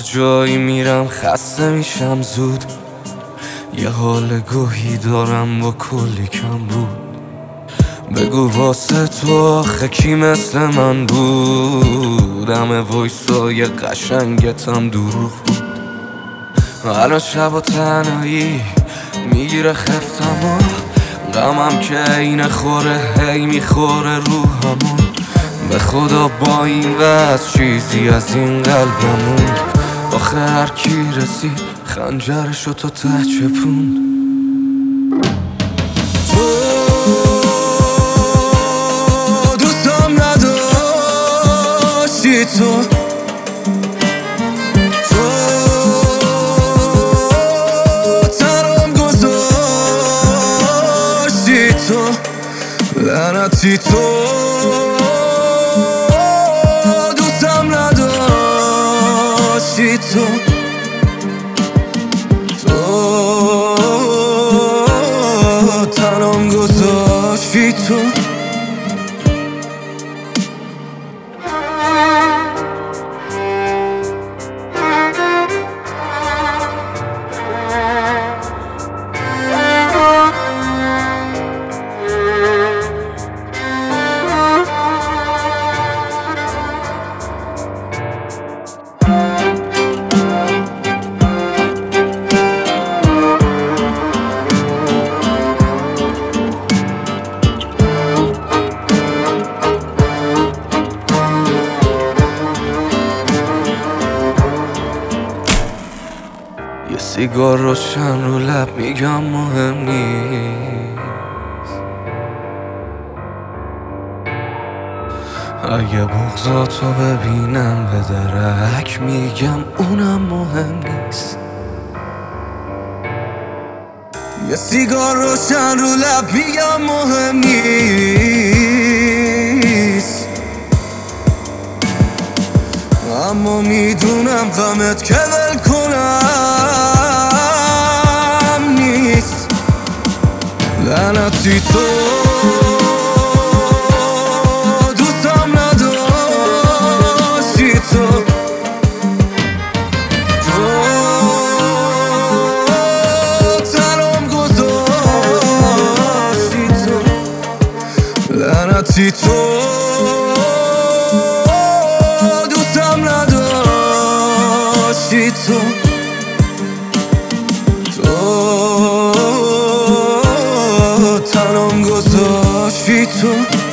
جایی میرم خسته میشم زود، یه حال گوهی دارم با کلی کم بود. بگو واسه تو آخه کی مثل من بود؟ همه وایسای قشنگتم دروغ بود. الان شب و تنهایی میگیره خفتم و غمم که اینه خوره هی میخوره روحمو. به خدا با این وضع چیزی از این قلبمون. آخه هر کی رسید خنجرشو تا ته چپوند. تو دوستم نداشتی، تو تنم گذاشتی، تو لعنتی، تو دوستم نداشتی، تو تنم گذاشتی، تو یه سیگار روشن رو لب میگم مهم نیست. اگه بغضاتو ببینم به درک میگم اونم مهم نیست. یه سیگار روشن رو لب میگم مهم نیست، اما میدونم غمت که ول کنم نیست. لعنتی، تو دوستم نداشتی، تو تنم گذاشتی، تو لعنتی، تو دوستم نداشتی، تو تنم گذاشتی، تو